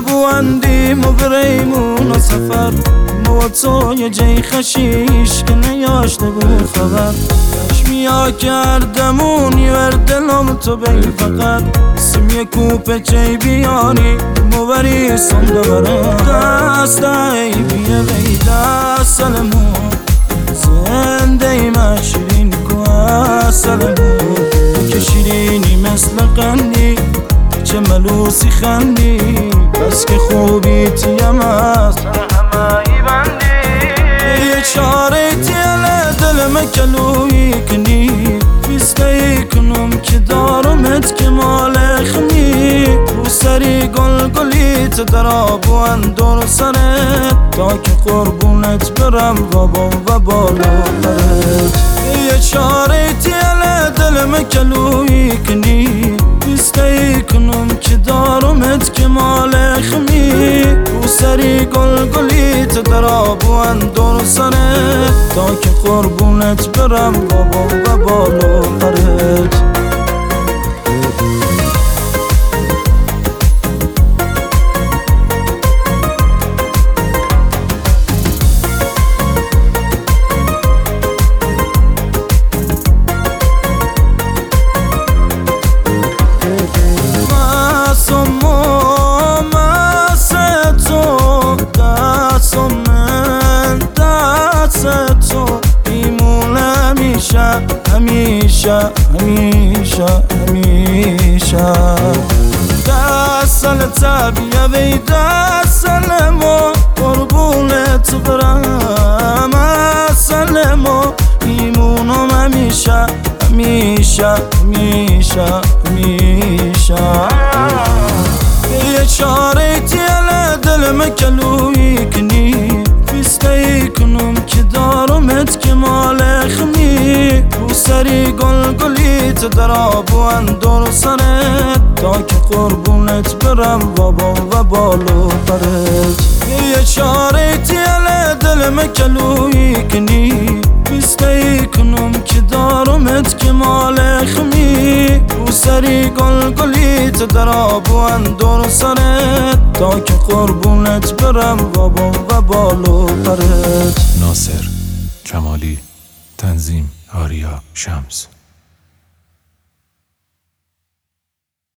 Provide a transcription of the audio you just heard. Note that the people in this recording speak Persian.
بواندیم و بریمون و سفر موتوی جی خشیش که نیاشته بود خبر کشمیا کردمون یور دلم تو بی فقط سمی کوپه چی بیانی موری سنده برم دست ای بیه بی دست سلمون زنده ای من شیرین که سلمون که شیرینی مثل قندی چه ملوسی خندی بس که خوبی تیم است همه بندی یه چاره تیل دل مکلوی کنی بیسته کنم که دارمت که مال خمی رو سری گل گلیت در آب و اندور سرت تا که قربونت برم و بالا برت یه چاره تیل دل مکلوی کنی بیسته کنم که دارمت که مال خمی رو سری گل گلیت در آب و اندور سرت تا که قربونت برم و بالا برت همیشه دستل تبیه بی دستل ما قربونت برم اصل ما ایمونم همیشه یه چاره تیل دل مکلوی کنی بیسته کنم که دارمت که مال خمی رو سری گل گلیت در آب و اندور سرت تا که قربونت برم و بالا برت یه چاره تیل دل مکلوی کنی بیسته کنم که دارمت که مال خمی رو سری گل گلیت در آب و اندور سرت تا که قربونت برم و بالا برت ناصر جمالی، تنظیم آریا شمس.